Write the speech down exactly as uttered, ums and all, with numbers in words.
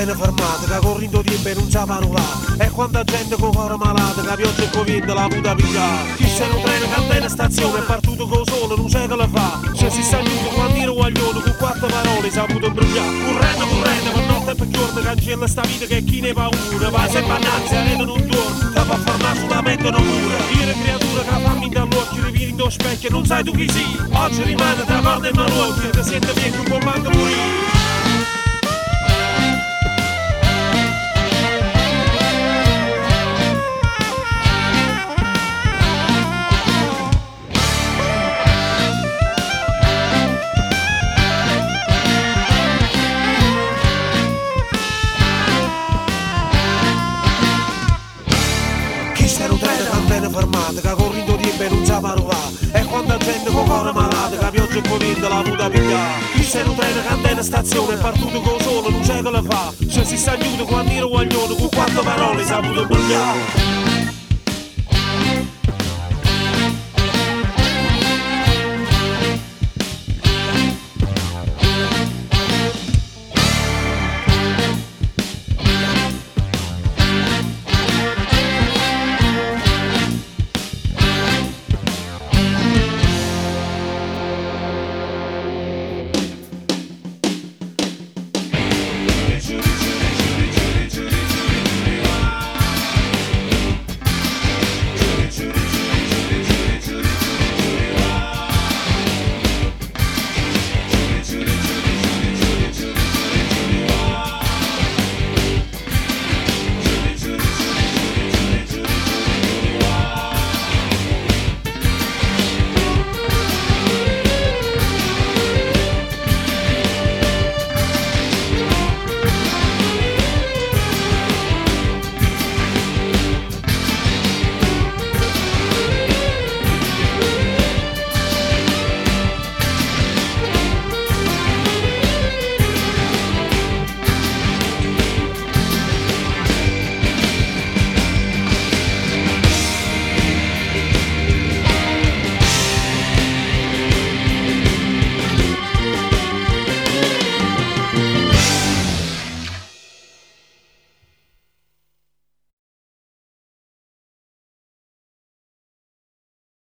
treno fermato, che correndo tempo e non sapano là. E quanta gente con cuore malato, che pioggia e covente la puta pigliare. Chi c'è un treno che andava in stazione, è partito con solo, non c'è che la fa. Se si sta giunto quando ero guaglione, con quattro parole si ha avuto imbrogliare. Correndo, correndo, per notte e per giorno, cancella sta vita che chi ne paura. Va sempre annanzi, arena non torna, da fa fermare solamente non cura. Io creatura che fammi dall'occhio, riviri in tuo specchio, non sai tu chi sei. Oggi rimane tra corda e malocchio, che sente bene un po' manca morire. Fermata, che correndo tempo e non sapano là. E quanta gente con cuore malato, che pioggia e covente la puta pigliare. Chi c'è un treno che andava in stazione, è partito con solo, non c'è che la fa. Se si sta giunto quando ero guaglione, con quattro parole si ha avuto imbrogliare.